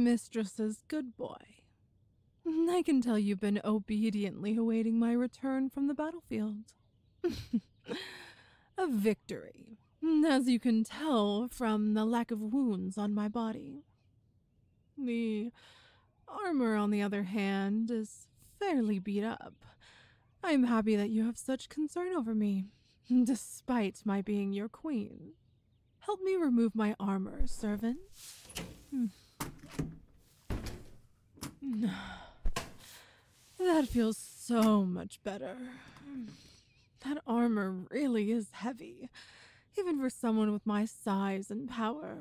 mistress's good boy. I can tell you've been obediently awaiting my return from the battlefield. A victory, as you can tell from the lack of wounds on my body. The armor, on the other hand, is fairly beat up. I am happy that you have such concern over me, despite my being your queen. Help me remove my armor, servant. That feels so much better. That armor really is heavy, even for someone with my size and power.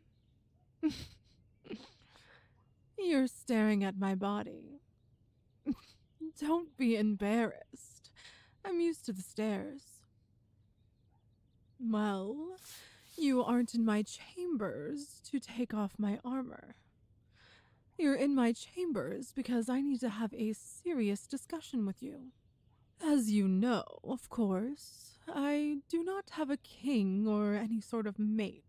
You're staring at my body. Don't be embarrassed. I'm used to the stares. Well, you aren't in my chambers to take off my armor. You're in my chambers because I need to have a serious discussion with you. As you know, of course, I do not have a king or any sort of mate.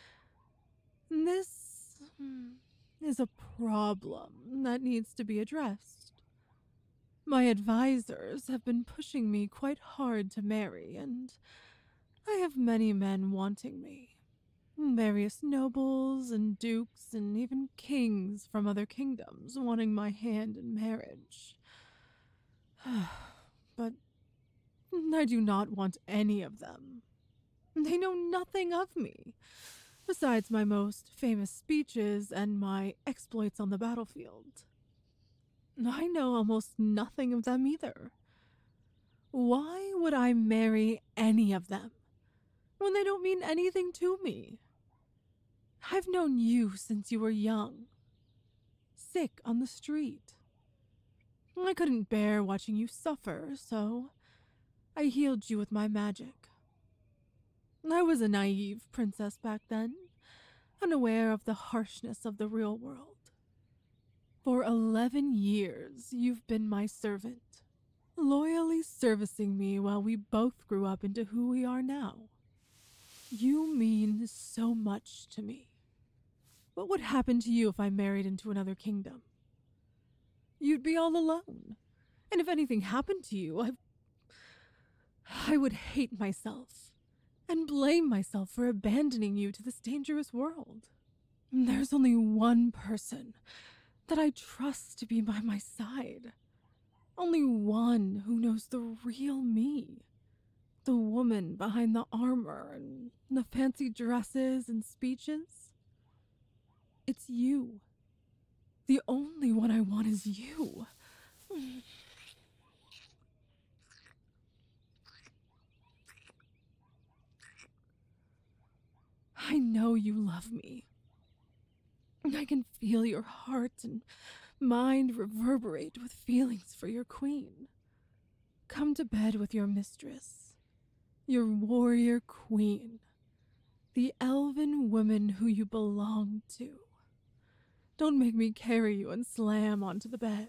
This is a problem that needs to be addressed. My advisors have been pushing me quite hard to marry, and I have many men wanting me. Various nobles and dukes and even kings from other kingdoms wanting my hand in marriage. But I do not want any of them. They know nothing of me, besides my most famous speeches and my exploits on the battlefield. I know almost nothing of them either. Why would I marry any of them when they don't mean anything to me? I've known you since you were young, sick on the street. I couldn't bear watching you suffer, so I healed you with my magic. I was a naive princess back then, unaware of the harshness of the real world. For 11 years, you've been my servant, loyally servicing me while we both grew up into who we are now. You mean so much to me. What would happen to you if I married into another kingdom? You'd be all alone, and if anything happened to you, I would hate myself and blame myself for abandoning you to this dangerous world. There's only one person that I trust to be by my side. Only one who knows the real me. The woman behind the armor and the fancy dresses and speeches. It's you. The only one I want is you. I know you love me. I can feel your heart and mind reverberate with feelings for your queen. Come to bed with your mistress, your warrior queen, the elven woman who you belong to. Don't make me carry you and slam onto the bed.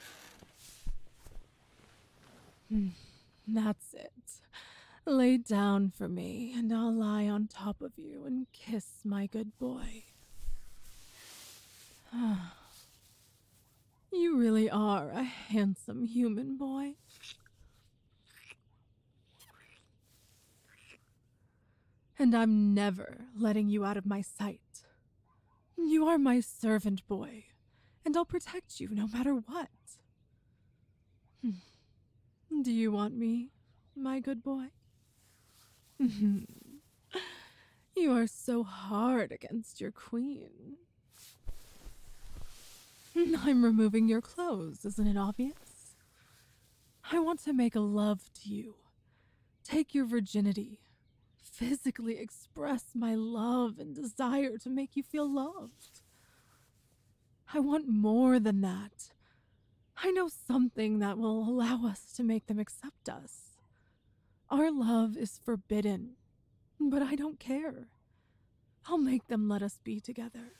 That's it. Lay down for me, and I'll lie on top of you and kiss my good boy. You really are a handsome human boy. And I'm never letting you out of my sight. You are my servant boy, and I'll protect you no matter what. Do you want me, my good boy? You are so hard against your queen. I'm removing your clothes, isn't it obvious? I want to make love to you, take your virginity, physically express my love and desire to make you feel loved. I want more than that. I know something that will allow us to make them accept us. Our love is forbidden, but I don't care. I'll make them let us be together.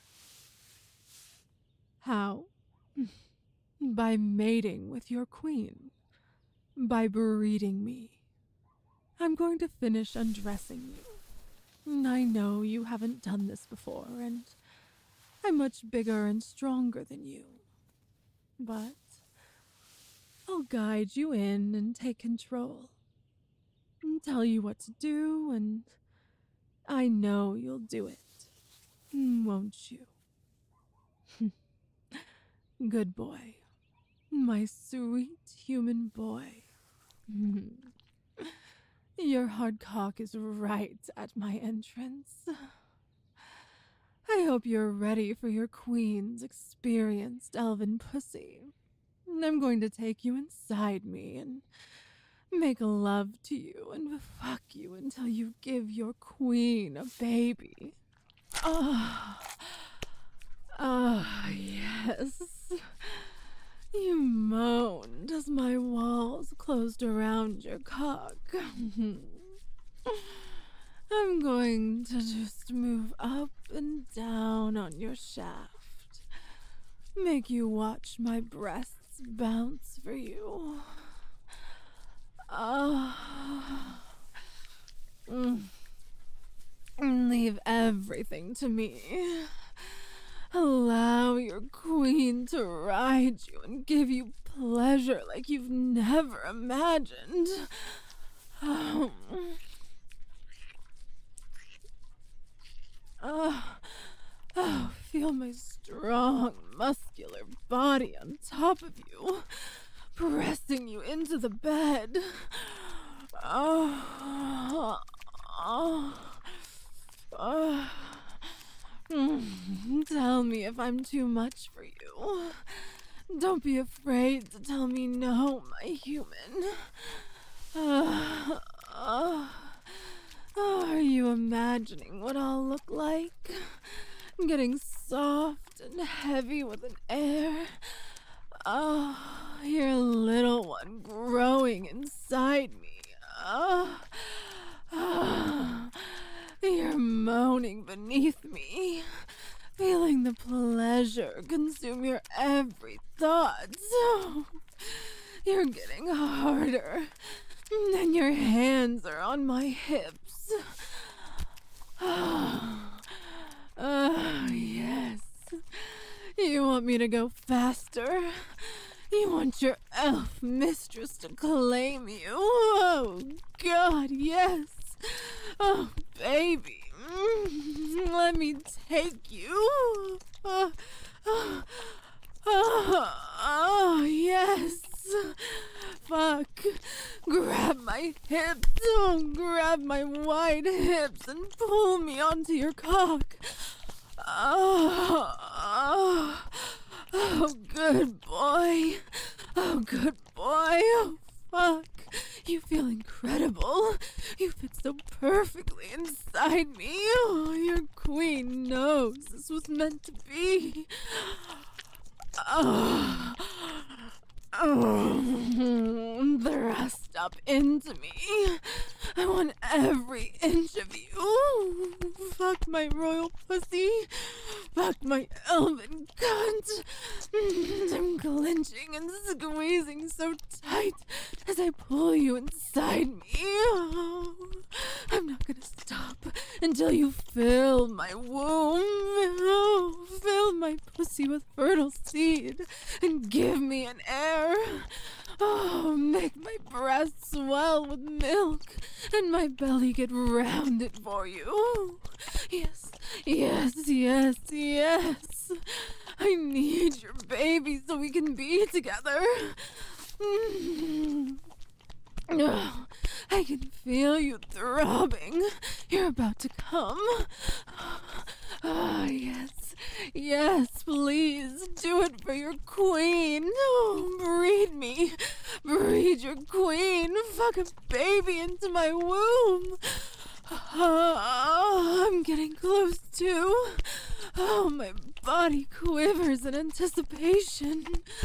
How? By mating with your queen. By breeding me. I'm going to finish undressing you. I know you haven't done this before, and I'm much bigger and stronger than you. But I'll guide you in and take control. And tell you what to do, and I know you'll do it. Won't you? Good boy. My sweet human boy. Your hard cock is right at my entrance. I hope you're ready for your queen's experienced elven pussy. I'm going to take you inside me and make love to you and fuck you until you give your queen a baby. Yes. You moaned as my walls closed around your cock. I'm going to just move up and down on your shaft. Make you watch my breasts bounce for you. Leave everything to me. Allow your queen to ride you and give you pleasure like you've never imagined. Feel my strong, muscular body on top of you, pressing you into the bed. Tell me if I'm too much for you. Don't be afraid to tell me no, my human. Are you imagining what I'll look like? Getting soft and heavy with an air. Your little one growing inside me. You're moaning beneath me, feeling the pleasure consume your every thought. You're getting harder, and your hands are on my hips. Yes. You want me to go faster? You want your elf mistress to claim you? Oh, God, yes. Oh, baby. Let me take you. Yes. Fuck. Grab my hips. Grab my wide hips and pull me onto your cock. Oh, good boy. Oh, good boy. Oh, fuck. You feel incredible. You fit so perfectly inside me. Oh, your queen knows this was meant to be. Thrust up into me. I want every inch of you. Fuck my royal pussy. Fuck my elven cunt. I'm clenching and squeezing so tight as I pull you inside me. Oh, I'm not gonna stop until you fill my womb. Oh, fill my pussy with fertile seed and give me an heir. Oh, make my breasts swell with milk and my belly get rounded for you. Yes, yes, yes, yes. I need your baby so we can be together. Oh, I can feel you throbbing. You're about to come. Yes. Yes, please, do it for your queen. Oh, breed me. Breed your queen. Fuck a baby into my womb. I'm getting close too. Oh, my body quivers in anticipation.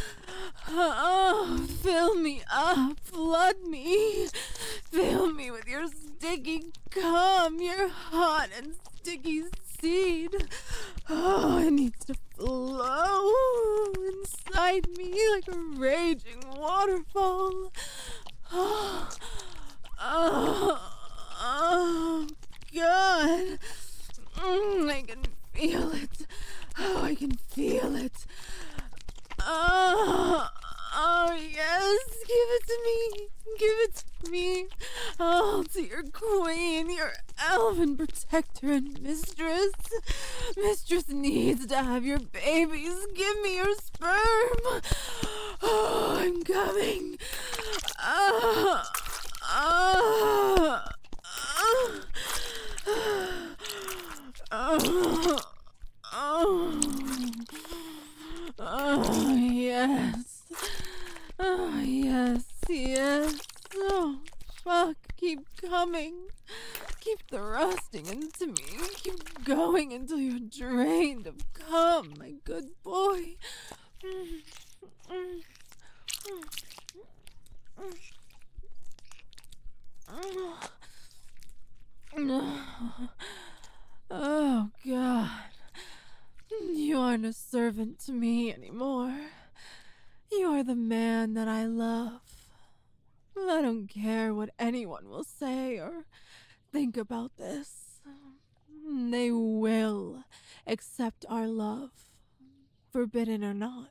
Oh, fill me up. Flood me. Fill me with your sticky cum, your hot and sticky seed. Oh, it needs to flow inside me like a raging waterfall. Oh, God. I can feel it. Oh, I can feel it. Oh, oh, yes, give it to me. Give it to me. Oh, to your queen, your elven protector and mistress. Mistress needs to have your babies. Give me your sperm. Oh, I'm coming. Oh, oh, oh, oh, oh, yes. Oh, yes, yes. Oh, fuck. Keep coming. Keep thrusting into me. Keep going until you're drained of cum, my good boy. Oh, God. You aren't a servant to me anymore. You are the man that I love. I don't care what anyone will say or think about this. They will accept our love, forbidden or not.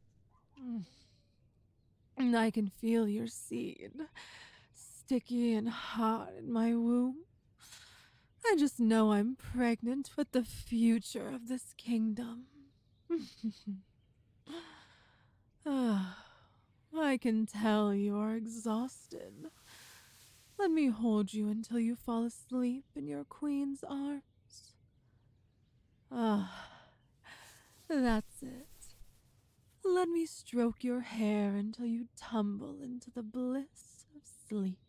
And I can feel your seed, sticky and hot in my womb. I just know I'm pregnant with the future of this kingdom. I can tell you are exhausted. Let me hold you until you fall asleep in your queen's arms. That's it. Let me stroke your hair until you tumble into the bliss of sleep.